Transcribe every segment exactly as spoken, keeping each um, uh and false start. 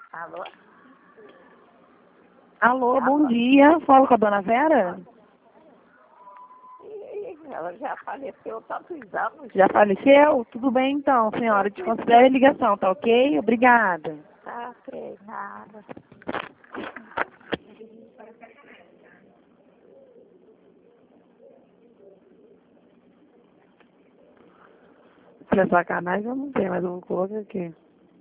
Alô? Alô, bom dia. Falo com a dona Vera? Ih, ela já faleceu há tantos anos. Já faleceu? Tudo bem então, senhora. Desconsidere a ligação, tá ok? Obrigada. Tá, ok, nada. Pra sacanagem eu não tenho, mas eu vou colocar aqui.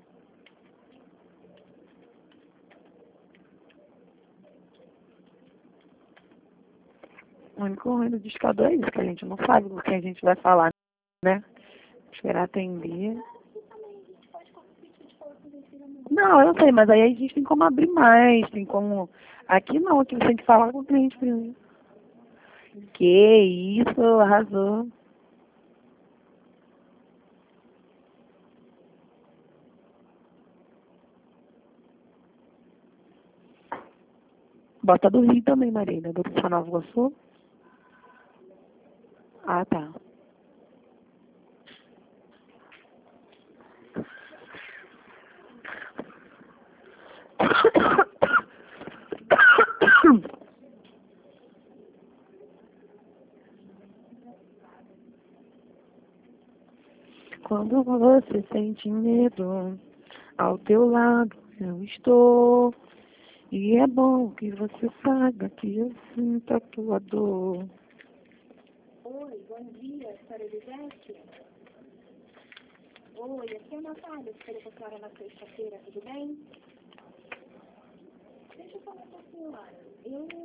O único ruim do discador é isso, que a gente não sabe com quem a gente vai falar, né? Esperar atender. Não, eu sei, mas aí a gente tem como abrir mais, tem como... Aqui não, aqui você tem que falar com o cliente primeiro. Que isso, arrasou. Bota do Rio também, Marina, do Nova Iguaçu. Ah, tá. Quando você sente medo, ao teu lado eu estou. E é bom que você saiba que eu sinto a tua dor. Oi, bom dia, senhora Elisete. Oi, aqui é a Natália, que falei com a senhora na sexta-feira, tudo bem? Deixa eu falar com a senhora. Eu